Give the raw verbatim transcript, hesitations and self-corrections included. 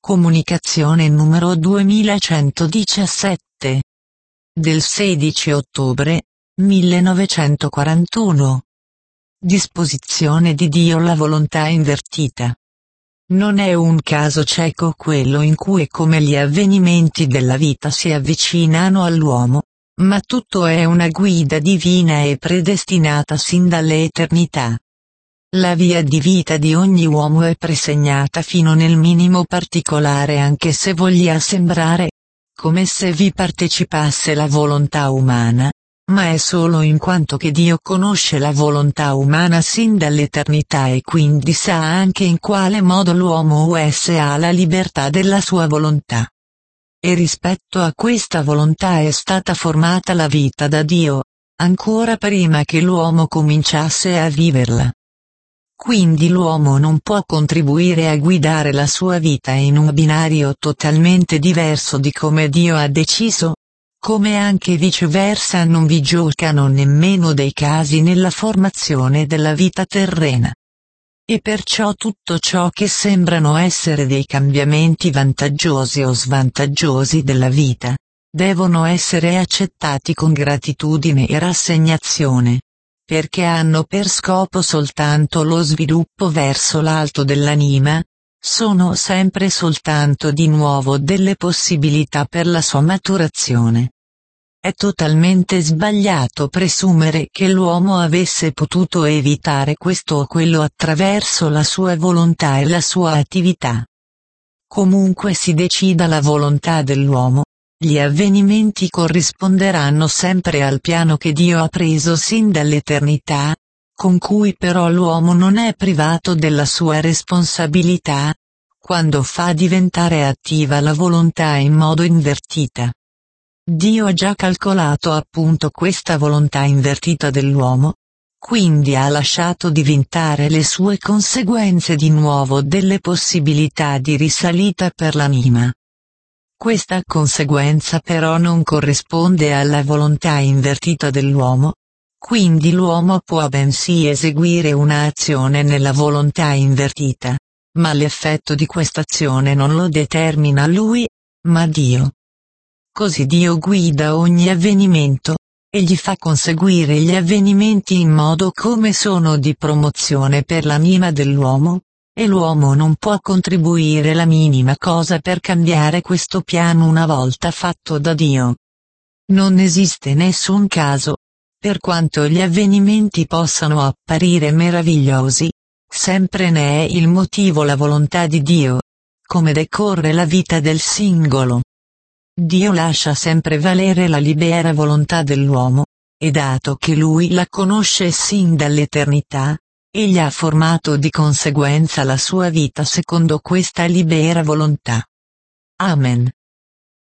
Comunicazione numero duemilacentodiciassette. Del sedici ottobre, millenovecentoquarantuno. Disposizione di Dio. La volontà invertita. Non è un caso cieco quello in cui come gli avvenimenti della vita si avvicinano all'uomo, ma tutto è una guida divina e predestinata sin dall'eternità. La via di vita di ogni uomo è presegnata fino nel minimo particolare, anche se voglia sembrare come se vi partecipasse la volontà umana, ma è solo in quanto che Dio conosce la volontà umana sin dall'eternità e quindi sa anche in quale modo l'uomo U S ha la libertà della sua volontà. E rispetto a questa volontà è stata formata la vita da Dio, ancora prima che l'uomo cominciasse a viverla. Quindi l'uomo non può contribuire a guidare la sua vita in un binario totalmente diverso di come Dio ha deciso, come anche viceversa non vi giocano nemmeno dei casi nella formazione della vita terrena. E perciò tutto ciò che sembrano essere dei cambiamenti vantaggiosi o svantaggiosi della vita, devono essere accettati con gratitudine e rassegnazione, perché hanno per scopo soltanto lo sviluppo verso l'alto dell'anima, sono sempre soltanto di nuovo delle possibilità per la sua maturazione. È totalmente sbagliato presumere che l'uomo avesse potuto evitare questo o quello attraverso la sua volontà e la sua attività. Comunque si decida la volontà dell'uomo, gli avvenimenti corrisponderanno sempre al piano che Dio ha preso sin dall'eternità, con cui però l'uomo non è privato della sua responsabilità, quando fa diventare attiva la volontà in modo invertita. Dio ha già calcolato appunto questa volontà invertita dell'uomo, quindi ha lasciato diventare le sue conseguenze di nuovo delle possibilità di risalita per l'anima. Questa conseguenza però non corrisponde alla volontà invertita dell'uomo, quindi l'uomo può bensì eseguire un'azione nella volontà invertita, ma l'effetto di quest'azione non lo determina lui, ma Dio. Così Dio guida ogni avvenimento, e gli fa conseguire gli avvenimenti in modo come sono di promozione per l'anima dell'uomo, e l'uomo non può contribuire la minima cosa per cambiare questo piano una volta fatto da Dio. Non esiste nessun caso, per quanto gli avvenimenti possano apparire meravigliosi, sempre ne è il motivo la volontà di Dio, come decorre la vita del singolo. Dio lascia sempre valere la libera volontà dell'uomo, e dato che lui la conosce sin dall'eternità, egli ha formato di conseguenza la sua vita secondo questa libera volontà. Amen.